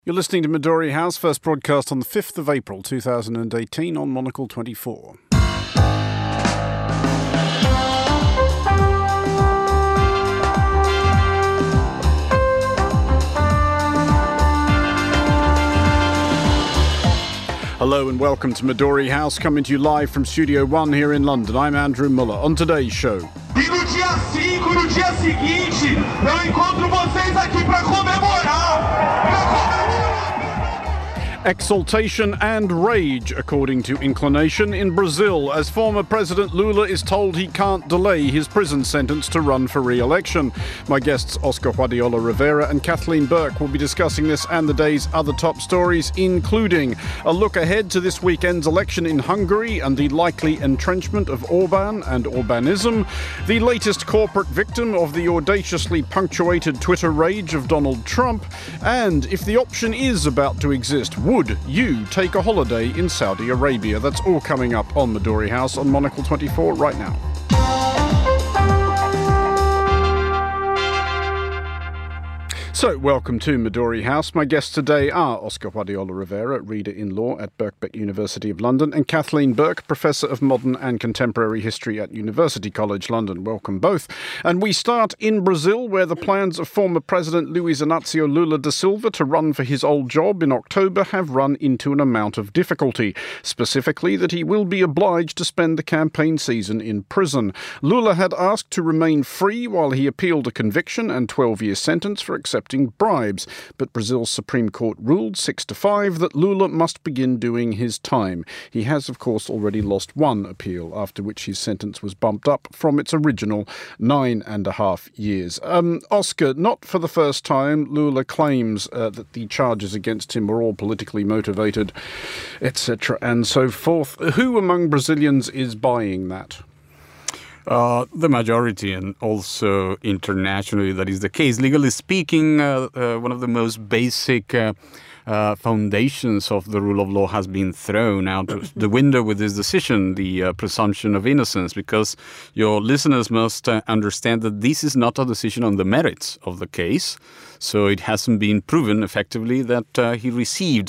You're listening to Midori House, first broadcast on the 5th of April 2018 on Monocle 24. Hello and welcome to Midori House, coming to you live from Studio One here in London. I'm Andrew Muller. On today's show... E no dia 5, no dia seguinte, eu encontro vocês aqui para comemorar! Exultation and rage, according to Inclination, in Brazil, as former President Lula is told he can't delay his prison sentence to run for re-election. My guests Oscar Guardiola Rivera and Kathleen Burke will be discussing this and the day's other top stories, including a look ahead to this weekend's election in Hungary and the likely entrenchment of Orban and Orbanism, the latest corporate victim of the audaciously punctuated Twitter rage of Donald Trump, and if the option is about to exist, would you take a holiday in Saudi Arabia? That's all coming up on Midori House on Monocle 24 right now. So, welcome to Midori House. My guests today are Oscar Guardiola Rivera, Reader in Law at Birkbeck University of London, and Kathleen Burke, Professor of Modern and Contemporary History at University College London. Welcome both. And we start in Brazil, where the plans of former President Luiz Inácio Lula da Silva to run for his old job in October have run into an amount of difficulty, specifically that he will be obliged to spend the campaign season in prison. Lula had asked to remain free while he appealed a conviction and 12-year sentence for accepting bribes, but Brazil's Supreme Court ruled 6-5 that Lula must begin doing his time. He has, of course, already lost one appeal, after which his sentence was bumped up from its original 9.5 years. Oscar, not for the first time, Lula claims that the charges against him were all politically motivated, etc. and so forth. Who among Brazilians is buying that? The majority, and also internationally that is the case. Legally speaking, one of the most basic foundations of the rule of law has been thrown out the window with this decision, the presumption of innocence, because your listeners must understand that this is not a decision on the merits of the case. So it hasn't been proven effectively that he received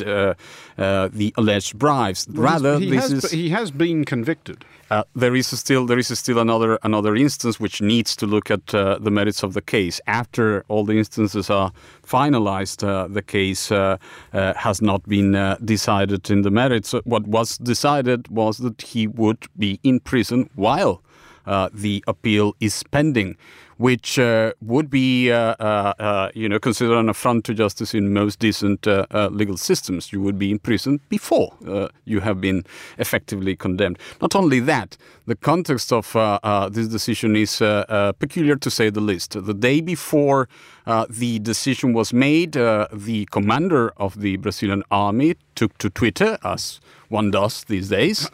the alleged bribes. Rather, he has been convicted. There is still another instance which needs to look at the merits of the case. After all the instances are finalized, the case has not been decided in the merits. What was decided was that he would be in prison while the appeal is pending, which would be, considered an affront to justice in most decent legal systems. You would be in prison before you have been effectively condemned. Not only that, the context of this decision is peculiar, to say the least. The day before the decision was made, the commander of the Brazilian army took to Twitter, as one does these days,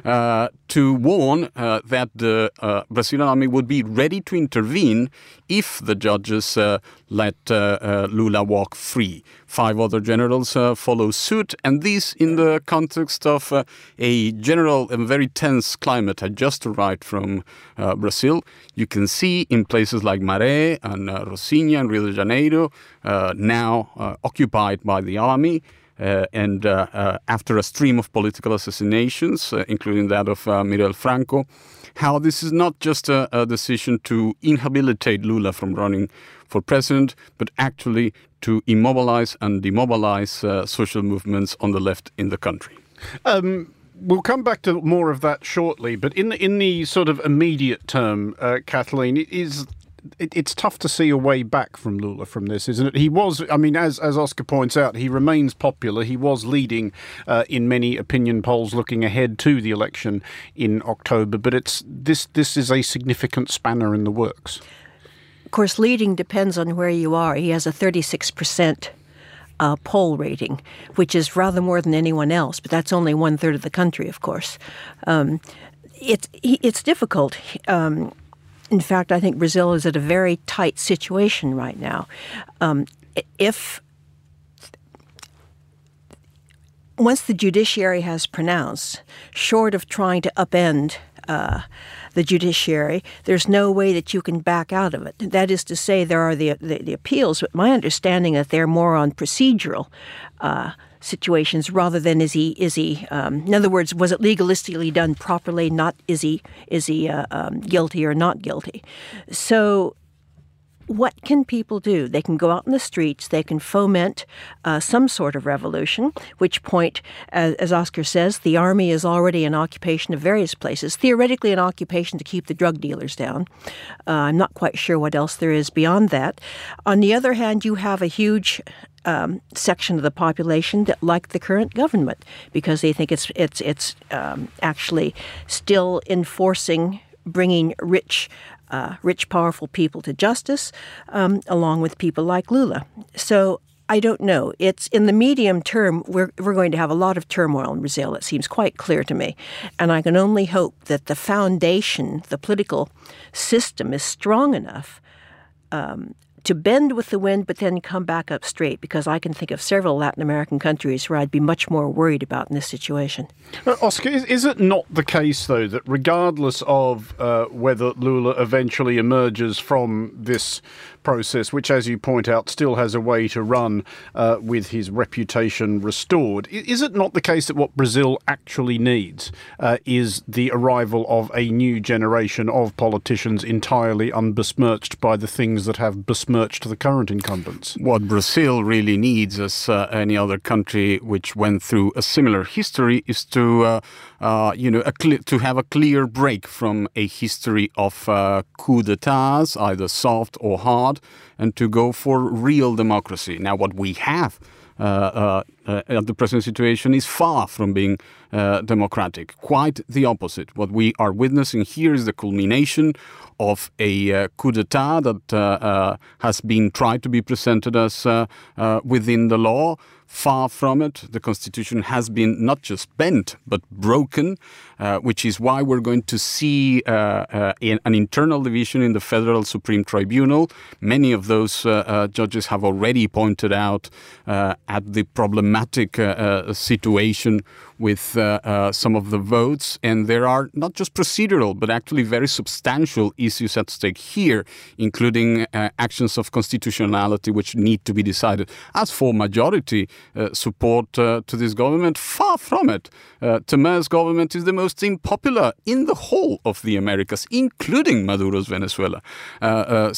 to warn that the Brazilian army would be ready to intervene if the judges let Lula walk free. 5 other generals follow suit, and this in the context of a general and very tense climate. I just arrived from Brazil. You can see in places like Maré and Rocinha and Rio de Janeiro now occupied by the army. And after a stream of political assassinations, including that of Miguel Franco, how this is not just a decision to inhabilitate Lula from running for president, but actually to immobilize and demobilize social movements on the left in the country. We'll come back to more of that shortly, but in the sort of immediate term, Kathleen, it's tough to see a way back from Lula from this, isn't it? He was, I mean, as Oscar points out, he remains popular. He was leading in many opinion polls looking ahead to the election in October, but this is a significant spanner in the works. Of course, leading depends on where you are. He has a 36% poll rating, which is rather more than anyone else, but that's only 1/3 of the country, of course. It's difficult. In fact, I think Brazil is at a very tight situation right now. Once the judiciary has pronounced, short of trying to upend the judiciary, there's no way that you can back out of it. That is to say, there are the appeals, but my understanding that they're more on procedural situations rather than is he in other words, was it legalistically done properly, not is he guilty or not guilty. So what can people do? They can go out in the streets, they can foment some sort of revolution, which point, as Oscar says, the army is already an occupation of various places, theoretically an occupation to keep the drug dealers down. I'm not quite sure what else there is beyond that. On the other hand, you have a huge section of the population that like the current government because they think it's actually still enforcing bringing rich, powerful people to justice, along with people like Lula. So I don't know. It's in the medium term, we're going to have a lot of turmoil in Brazil. It seems quite clear to me. And I can only hope that the foundation, the political system is strong enough to bend with the wind, but then come back up straight, because I can think of several Latin American countries where I'd be much more worried about in this situation. Oscar, is it not the case, though, that regardless of whether Lula eventually emerges from this process, which, as you point out, still has a way to run with his reputation restored, is it not the case that what Brazil actually needs is the arrival of a new generation of politicians entirely unbesmirched by the things that have besmirched the current incumbents? What Brazil really needs, as any other country which went through a similar history, is to to have a clear break from a history of coup d'etats, either soft or hard, and to go for real democracy. Now, what we have at the present situation is far from being democratic. Quite the opposite. What we are witnessing here is the culmination of a coup d'etat that has been tried to be presented as within the law. Far from it. The Constitution has been not just bent, but broken, which is why we're going to see an internal division in the Federal Supreme Tribunal. Many of those judges have already pointed out at the problematic situation with some of the votes. And there are not just procedural, but actually very substantial issues at stake here, including actions of constitutionality which need to be decided. As for majority support to this government, far from it. Temer's government is the most unpopular in the whole of the Americas, including Maduro's Venezuela. That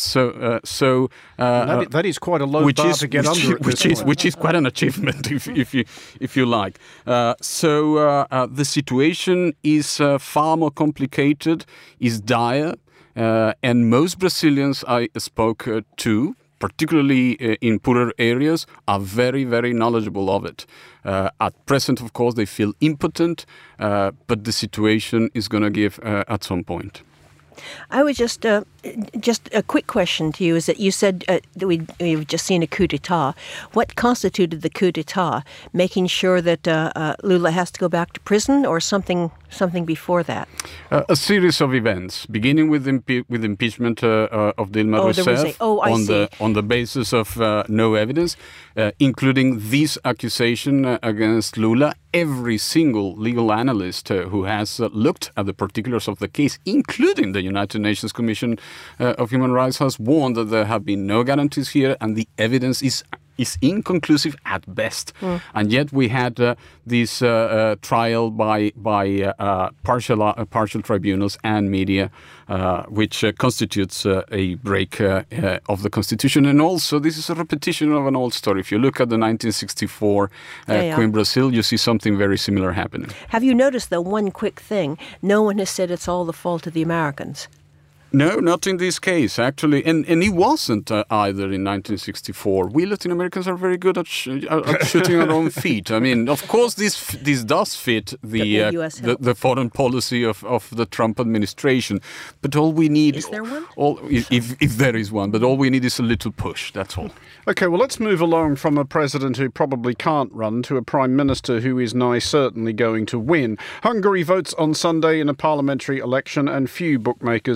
is quite a low bar to get under at this point. Which is quite an achievement, if you like. The situation is far more complicated, is dire, and most Brazilians I spoke to, particularly in poorer areas, are very, very knowledgeable of it. At present, of course, they feel impotent, but the situation is going to give at some point. I would just a quick question to you is that you said that we've just seen a coup d'etat. What constituted the coup d'etat? Making sure that Lula has to go back to prison, or something before that? A series of events, beginning with impeachment of Dilma Rousseff on the basis of no evidence, including this accusation against Lula. Every single legal analyst who has looked at the particulars of the case, including the United Nations Commission of Human Rights, has warned that there have been no guarantees here, and the evidence is inconclusive at best. And yet we had this trial by partial tribunals and media, which constitutes a break of the Constitution. And also, this is a repetition of an old story. If you look at the 1964 coup in Brazil, you see something very similar happening. Have you noticed, though, one quick thing? No one has said it's all the fault of the Americans. No, not in this case, actually. And it wasn't either in 1964. We Latin Americans are very good at shooting our own feet. I mean, of course, this does fit the foreign policy of the Trump administration. But all we need... Is there one? If there is one. But all we need is a little push, that's all. OK, well, let's move along from a president who probably can't run to a prime minister who is nigh certainly going to win. Hungary votes on Sunday in a parliamentary election, and few bookmakers are taking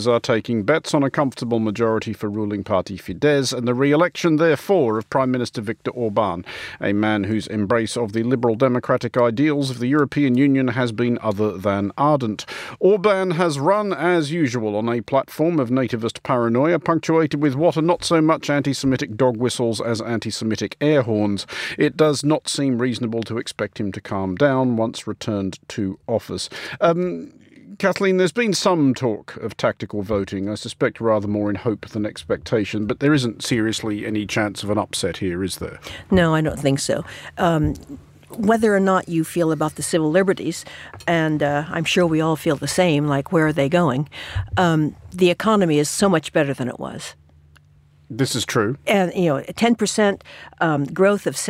making bets on a comfortable majority for ruling party Fidesz and the re-election, therefore, of Prime Minister Viktor Orbán, a man whose embrace of the liberal democratic ideals of the European Union has been other than ardent. Orbán has run, as usual, on a platform of nativist paranoia, punctuated with what are not so much anti-Semitic dog whistles as anti-Semitic air horns. It does not seem reasonable to expect him to calm down once returned to office. Kathleen, there's been some talk of tactical voting, I suspect rather more in hope than expectation, but there isn't seriously any chance of an upset here, is there? No, I don't think so. Whether or not you feel about the civil liberties, and I'm sure we all feel the same, like where are they going, the economy is so much better than it was. This is true. And, 10% growth of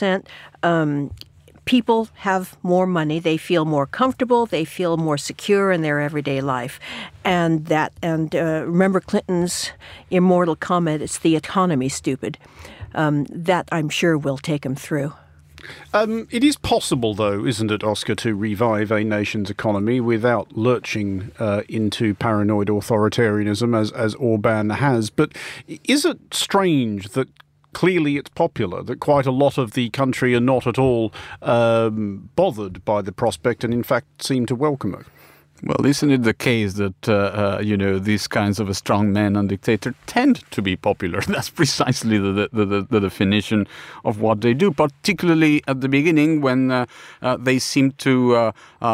7%. People have more money. They feel more comfortable. They feel more secure in their everyday life. And remember Clinton's immortal comment, it's the economy, stupid. That, I'm sure, will take them through. It is possible, though, isn't it, Oscar, to revive a nation's economy without lurching into paranoid authoritarianism, as Orbán has. But is it strange that clearly it's popular, that quite a lot of the country are not at all bothered by the prospect and in fact seem to welcome it? Well, isn't it the case that, these kinds of strong men and dictators tend to be popular? That's precisely the definition of what they do, particularly at the beginning when they seem to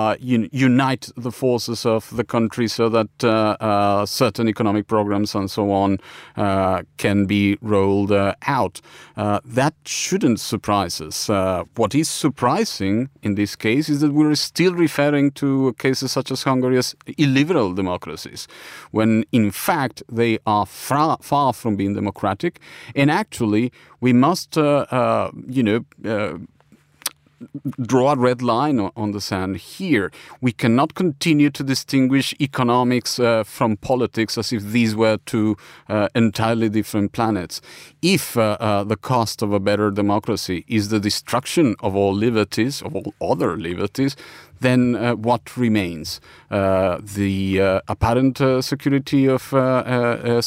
unite the forces of the country so that certain economic programs and so on can be rolled out. That shouldn't surprise us. What is surprising in this case is that we're still referring to cases such as Hungary as illiberal democracies, when in fact they are far from being democratic. And actually, we must, draw a red line on the sand here. We cannot continue to distinguish economics from politics as if these were two entirely different planets. If the cost of a better democracy is the destruction of all liberties, of all other liberties, then what remains? The apparent security of a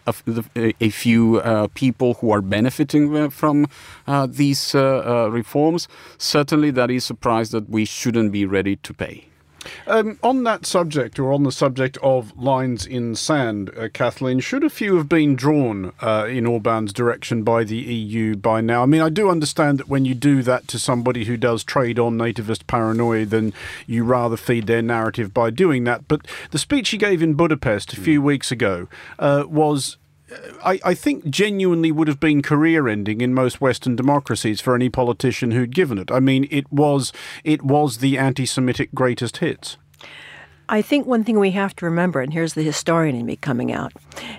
few people who are benefiting from these reforms? Certainly that is a price that we shouldn't be ready to pay. On that subject, or on the subject of lines in sand, Kathleen, should a few have been drawn in Orbán's direction by the EU by now? I mean, I do understand that when you do that to somebody who does trade on nativist paranoia, then you rather feed their narrative by doing that. But the speech he gave in Budapest a few weeks ago was, I think, genuinely would have been career-ending in most Western democracies for any politician who'd given it. I mean, it was the anti-Semitic greatest hits. I think one thing we have to remember, and here's the historian in me coming out,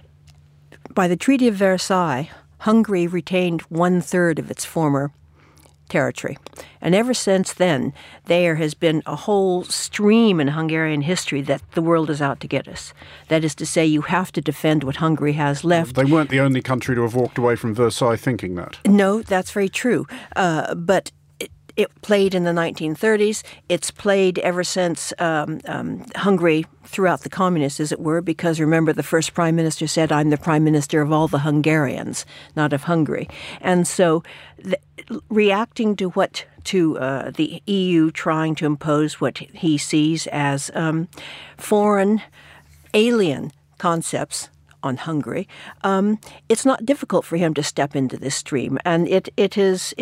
by the Treaty of Versailles, Hungary retained 1/3 of its former territory. And ever since then, there has been a whole stream in Hungarian history that the world is out to get us. That is to say, you have to defend what Hungary has left. They weren't the only country to have walked away from Versailles thinking that. No, that's very true. But it played in the 1930s. It's played ever since Hungary threw out the communists, as it were, because remember the first prime minister said, I'm the prime minister of all the Hungarians, not of Hungary. And so reacting to the EU trying to impose what he sees as foreign, alien concepts on Hungary, it's not difficult for him to step into this stream, and it is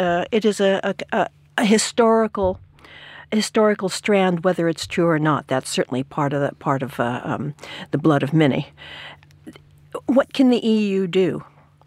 a historical strand, whether it's true or not. That's certainly part of the blood of many. What can the EU do?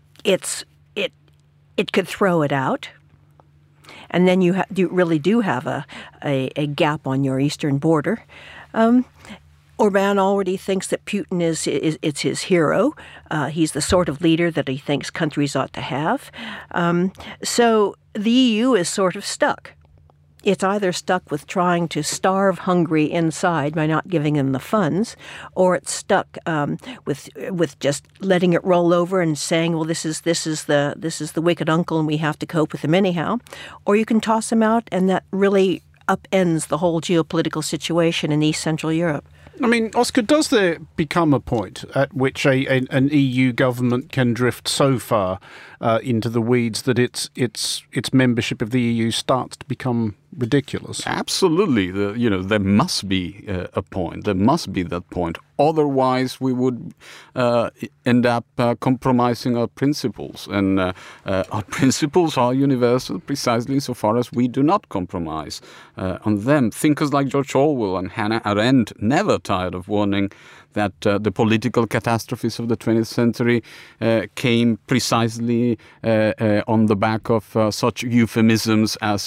It could throw it out, and then you really do have a gap on your eastern border. Orbán already thinks that Putin is his hero. He's the sort of leader that he thinks countries ought to have. So the EU is sort of stuck. It's either stuck with trying to starve Hungary inside by not giving them the funds, or it's stuck with just letting it roll over and saying, well, this is the wicked uncle and we have to cope with him anyhow. Or you can toss him out, and that really upends the whole geopolitical situation in East Central Europe. I mean, Oscar, does there become a point at which an EU government can drift so far into the weeds that its membership of the EU starts to become ridiculous? Absolutely. There must be a point. There must be that point. Otherwise, we would end up compromising our principles. And our principles are universal precisely insofar as we do not compromise on them. Thinkers like George Orwell and Hannah Arendt never tired of warning that the political catastrophes of the 20th century came precisely on the back of such euphemisms as,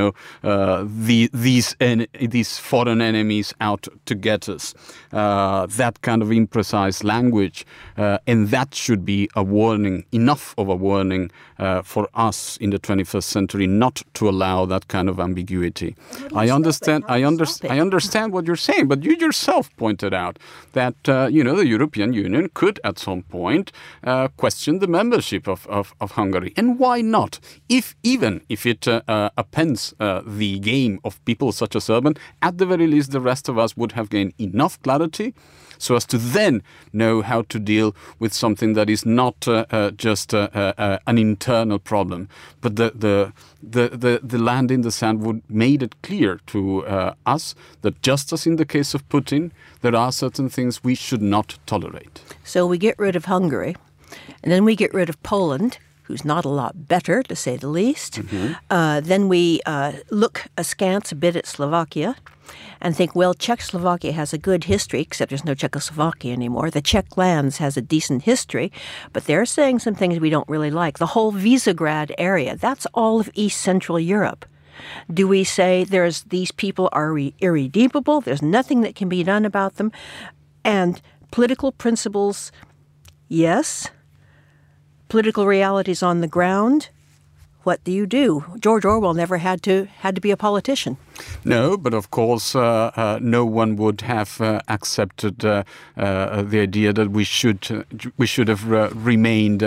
these foreign enemies out to get us. That kind of imprecise language, and that should be a warning, enough of a warning for us in the 21st century not to allow that kind of ambiguity. I understand what you're saying, but you yourself pointed out that the European Union could at some point question the membership of Hungary. And why not? Even if it appends the game of people such as Orban, at the very least the rest of us would have gained enough clarity so as to then know how to deal with something that is not just an internal problem, but the land in the sand would made it clear to us that just as in the case of Putin, there are certain things we should not tolerate. So we get rid of Hungary, and then we get rid of Poland, who's not a lot better, to say the least. Mm-hmm. Then we look askance a bit at Slovakia and think, well, Czechoslovakia has a good history, except there's no Czechoslovakia anymore. The Czech lands has a decent history, but they're saying some things we don't really like. The whole Visegrad area, that's all of East Central Europe. Do we say these people are irredeemable, there's nothing that can be done about them? And political principles, yes. Political realities on the ground, what do? George Orwell never had to be a politician. No, but of course, no one would have accepted the idea that we should have remained,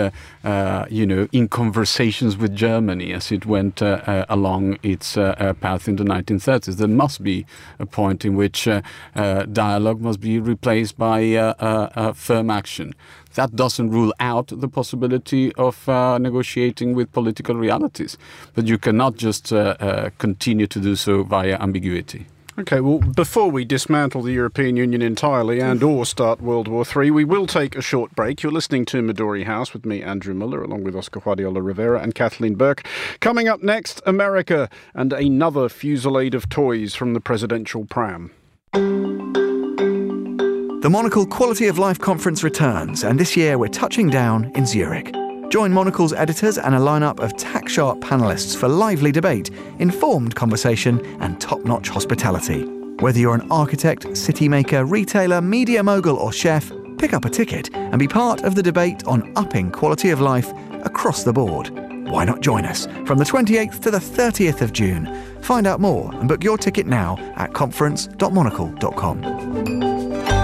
in conversations with Germany as it went along its path in the 1930s. There must be a point in which dialogue must be replaced by firm action. That doesn't rule out the possibility of negotiating with political realities, but you cannot just continue to do so via ambiguity. Okay, well, before we dismantle the European Union entirely or start World War III, we will take a short break. You're listening to Midori House with me, Andrew Muller, along with Oscar Guardiola Rivera and Kathleen Burke. Coming up next, America and another fusillade of toys from the presidential pram. The Monocle Quality of Life Conference returns, and this year we're touching down in Zurich. Join Monocle's editors and a lineup of tack-sharp panellists for lively debate, informed conversation and top-notch hospitality. Whether you're an architect, city maker, retailer, media mogul or chef, pick up a ticket and be part of the debate on upping quality of life across the board. Why not join us from the 28th to the 30th of June? Find out more and book your ticket now at conference.monocle.com.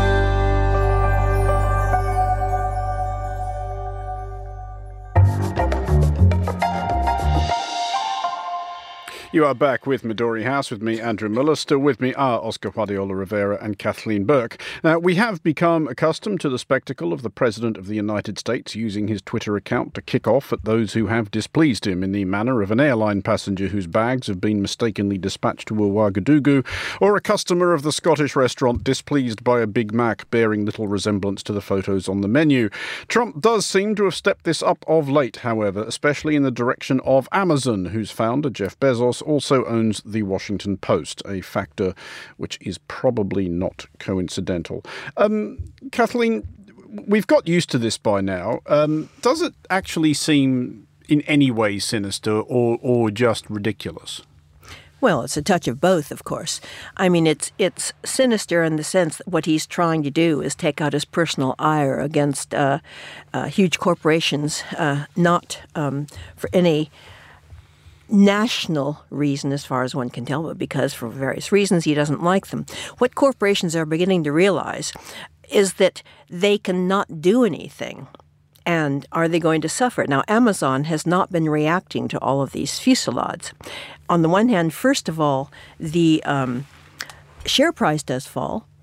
You are back with Midori House with me, Andrew Muller. Still with me are Oscar Guardiola Rivera and Kathleen Burke. Now, we have become accustomed to the spectacle of the President of the United States using his Twitter account to kick off at those who have displeased him in the manner of an airline passenger whose bags have been mistakenly dispatched to Ouagadougou, or a customer of the Scottish restaurant displeased by a Big Mac bearing little resemblance to the photos on the menu. Trump does seem to have stepped this up of late, however, especially in the direction of Amazon, whose founder, Jeff Bezos, also owns the Washington Post, a factor which is probably not coincidental. Kathleen, we've got used to this by now. Does it actually seem in any way sinister or just ridiculous? Well, it's a touch of both, of course. I mean, it's sinister in the sense that what he's trying to do is take out his personal ire against huge corporations, not for any national reason as far as one can tell, but because for various reasons he doesn't like them. What corporations are beginning to realize is that they cannot do anything. And are they going to suffer? Now, Amazon has not been reacting to all of these fusillades. On the one hand, first of all, the share price does fall.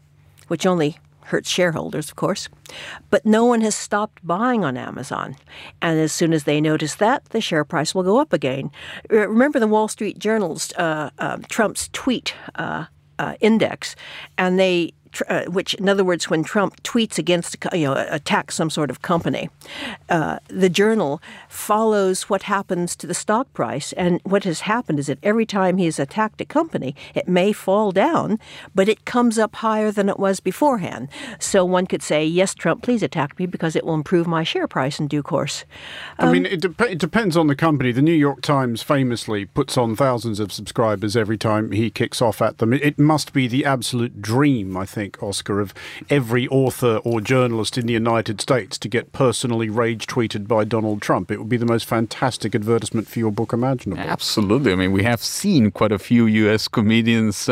which only hurts shareholders, of course. But no one has stopped buying on Amazon. And as soon as they notice that, the share price will go up again. Remember the Wall Street Journal's Trump's tweet index, and which, in other words, when Trump tweets against, attacks some sort of company, the Journal follows what happens to the stock price. And what has happened is that every time he has attacked a company, it may fall down, but it comes up higher than it was beforehand. So one could say, yes, Trump, please attack me because it will improve my share price in due course. I mean, it depends on the company. The New York Times famously puts on thousands of subscribers every time he kicks off at them. It must be the absolute dream, I think, Oscar, of every author or journalist in the United States to get personally rage tweeted by Donald Trump. It would be the most fantastic advertisement for your book imaginable. Absolutely. I mean, we have seen quite a few U.S. comedians,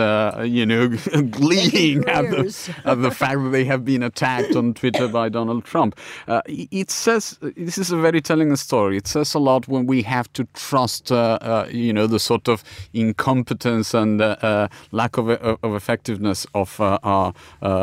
gleeing at the fact that they have been attacked on Twitter by Donald Trump. It says, this is a very telling story. It says a lot when we have to trust, the sort of incompetence and lack of effectiveness of our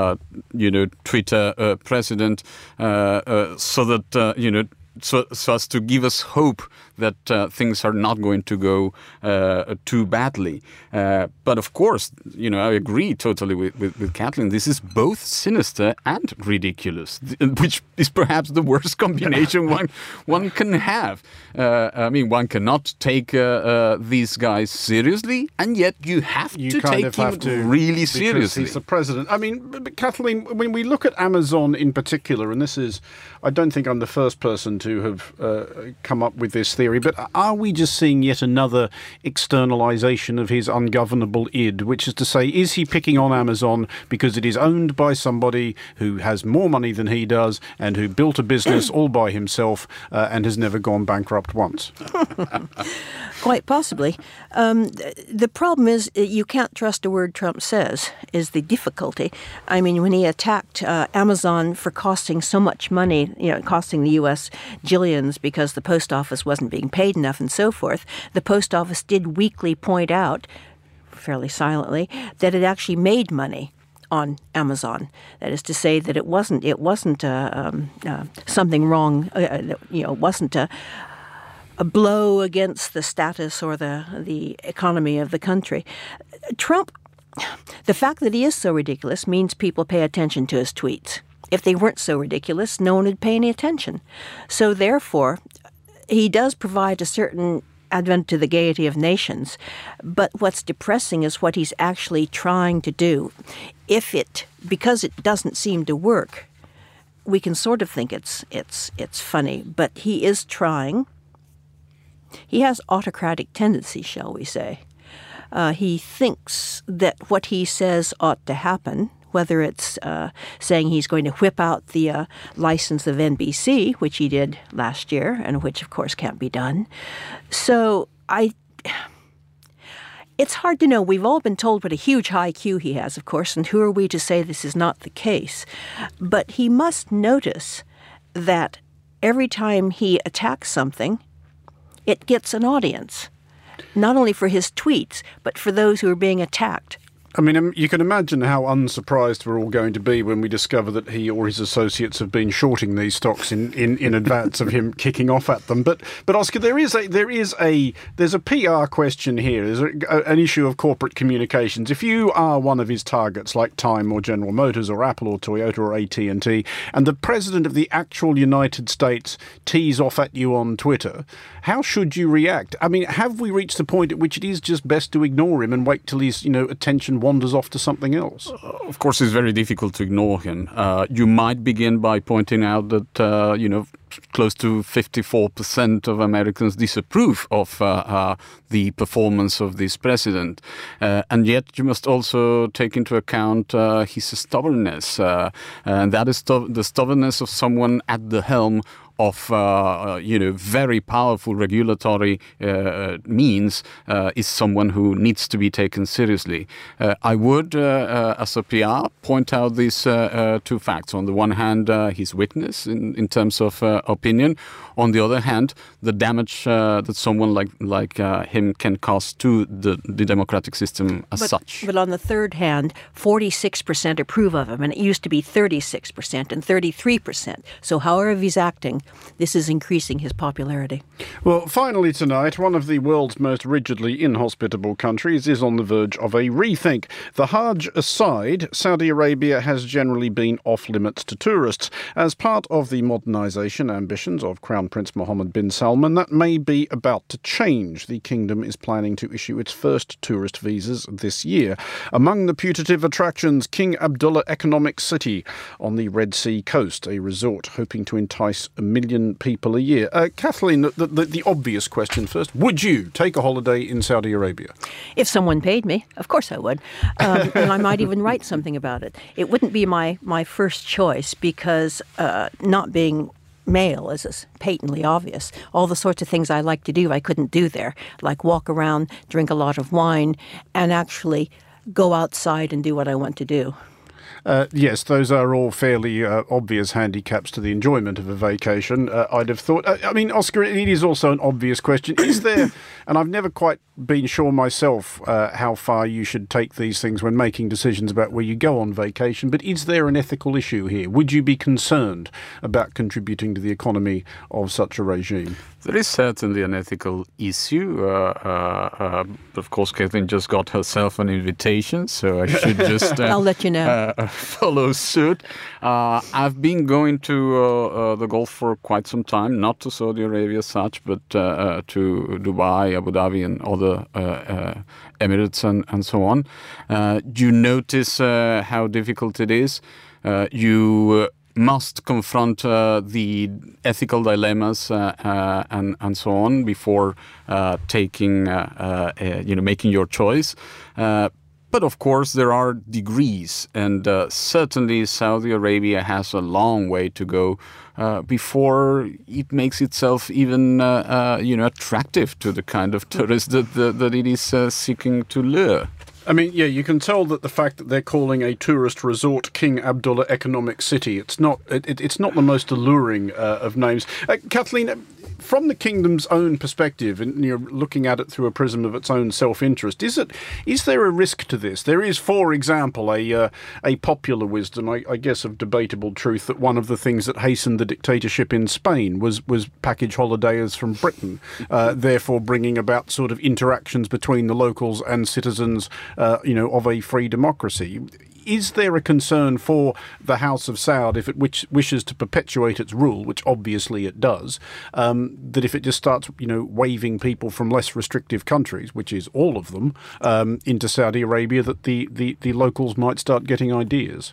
Twitter president, so that so as to give us hope that things are not going to go too badly. But of course, I agree totally with Kathleen. This is both sinister and ridiculous, which is perhaps the worst combination one can have. One cannot take these guys seriously, and yet you have to take him really seriously. He's the president. I mean, but Kathleen, when we look at Amazon in particular, and this is, I don't think I'm the first person to have come up with this theory, but are we just seeing yet another externalization of his ungovernable id, which is to say, is he picking on Amazon because it is owned by somebody who has more money than he does and who built a business all by himself and has never gone bankrupt once? Quite possibly. The problem is you can't trust a word Trump says, is the difficulty. I mean, when he attacked Amazon for costing so much money, costing the U.S. jillions because the post office wasn't being paid enough and so forth, the post office did weekly point out, fairly silently, that it actually made money on Amazon. That is to say that it wasn't something wrong. It wasn't a blow against the status or the economy of the country. Trump, the fact that he is so ridiculous means people pay attention to his tweets. If they weren't so ridiculous, no one would pay any attention. So therefore, he does provide a certain advent to the gaiety of nations. But what's depressing is what he's actually trying to do. Because it doesn't seem to work, we can sort of think it's funny, but he is trying. He has autocratic tendencies, shall we say. He thinks that what he says ought to happen, whether it's saying he's going to whip out the license of NBC, which he did last year, and which, of course, can't be done. So it's hard to know. We've all been told what a huge IQ he has, of course, and who are we to say this is not the case? But he must notice that every time he attacks something, it gets an audience, not only for his tweets, but for those who are being attacked. I mean, you can imagine how unsurprised we're all going to be when we discover that he or his associates have been shorting these stocks in advance of him kicking off at them. But Oscar, there's a PR question here. There's an issue of corporate communications. If you are one of his targets, like Time or General Motors or Apple or Toyota or AT&T, and the president of the actual United States tees off at you on Twitter, how should you react? I mean, have we reached the point at which it is just best to ignore him and wait till his attention wanders off to something else? Of course, it's very difficult to ignore him. You might begin by pointing out that, close to 54% of Americans disapprove of the performance of this president. And yet you must also take into account his stubbornness. And that is the stubbornness of someone at the helm of very powerful regulatory means is someone who needs to be taken seriously. I would, as a PR, point out these two facts. On the one hand, his witness in terms of opinion. On the other hand, the damage that someone like him can cause to the democratic system as such. But on the third hand, 46% approve of him, and it used to be 36% and 33%. So however he's acting, this is increasing his popularity. Well, finally tonight, one of the world's most rigidly inhospitable countries is on the verge of a rethink. The Hajj aside, Saudi Arabia has generally been off-limits to tourists. As part of the modernisation ambitions of Crown Prince Mohammed bin Salman, that may be about to change. The kingdom is planning to issue its first tourist visas this year. Among the putative attractions, King Abdullah Economic City on the Red Sea coast, a resort hoping to entice 1 million people a year. Kathleen, the obvious question first. Would you take a holiday in Saudi Arabia? If someone paid me, of course I would. And I might even write something about it. It wouldn't be my first choice because not being male is patently obvious. All the sorts of things I like to do, I couldn't do there, like walk around, drink a lot of wine, and actually go outside and do what I want to do. Yes, those are all fairly obvious handicaps to the enjoyment of a vacation, I'd have thought. I mean, Oscar, it is also an obvious question. Is there, and I've never quite been sure myself how far you should take these things when making decisions about where you go on vacation, but is there an ethical issue here? Would you be concerned about contributing to the economy of such a regime? There is certainly an ethical issue. Of course, Kathleen just got herself an invitation, so I should just I'll let you know. Follow suit. I've been going to the Gulf for quite some time, not to Saudi Arabia as such, but to Dubai, Abu Dhabi, and other Emirates and so on. You notice how difficult it is. You must confront the ethical dilemmas and so on before making your choice. But of course, there are degrees, and certainly Saudi Arabia has a long way to go before it makes itself even attractive to the kind of tourists that it is seeking to lure. I mean, yeah, you can tell that the fact that they're calling a tourist resort King Abdullah Economic City, it's not the most alluring of names. Kathleen, from the kingdom's own perspective, and you're looking at it through a prism of its own self-interest, is there a risk to this? There is, for example, a popular wisdom, I guess of debatable truth, that one of the things that hastened the dictatorship in Spain was package holidayers from Britain, therefore bringing about sort of interactions between the locals and citizens, of a free democracy. Is there a concern for the House of Saud, if it wishes to perpetuate its rule, which obviously it does, that if it just starts, waving people from less restrictive countries, which is all of them, into Saudi Arabia, that the locals might start getting ideas?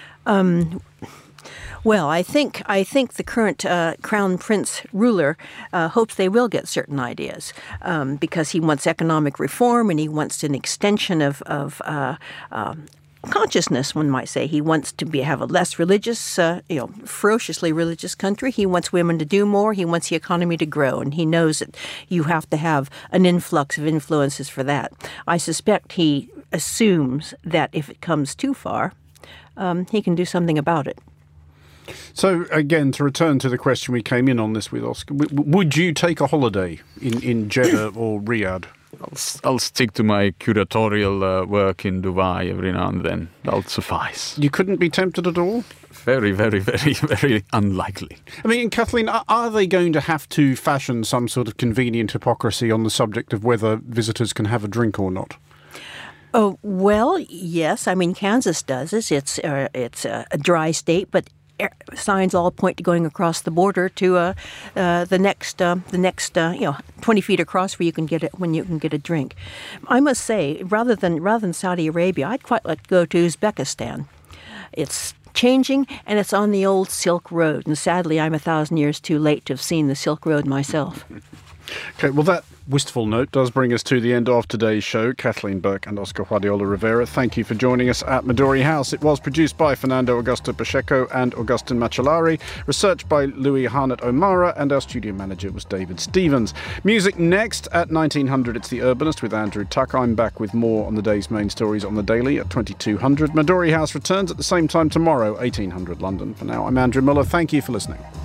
Well, I think the current Crown Prince ruler hopes they will get certain ideas because he wants economic reform and he wants an extension of consciousness, one might say. He wants to have a less religious, ferociously religious country. He wants women to do more. He wants the economy to grow, and he knows that you have to have an influx of influences for that. I suspect he assumes that if it comes too far, he can do something about it. So, again, to return to the question we came in on this with, Oscar, would you take a holiday in Jeddah or Riyadh? I'll stick to my curatorial work in Dubai every now and then. That'll suffice. You couldn't be tempted at all? Very, very, very, very unlikely. I mean, Kathleen, are they going to have to fashion some sort of convenient hypocrisy on the subject of whether visitors can have a drink or not? Oh, well, yes. I mean, Kansas does this. It's a dry state, but signs all point to going across the border to the next 20 feet across where you can get a drink. I must say, rather than Saudi Arabia, I'd quite like to go to Uzbekistan. It's changing, and it's on the old Silk Road. And sadly, I'm 1,000 years too late to have seen the Silk Road myself. Okay, well, wistful note does bring us to the end of today's show. Kathleen Burke and Oscar Guardiola Rivera, thank you for joining us at Midori House. It was produced by Fernando Augusto Pacheco and Augustin Macellari, researched by Louis Harnett O'Mara, and our studio manager was David Stevens. Music next at 1900, it's The Urbanist with Andrew Tuck. I'm back with more on the day's main stories on the Daily at 2200. Midori House returns at the same time tomorrow, 1800 London. For now, I'm Andrew Muller. Thank you for listening.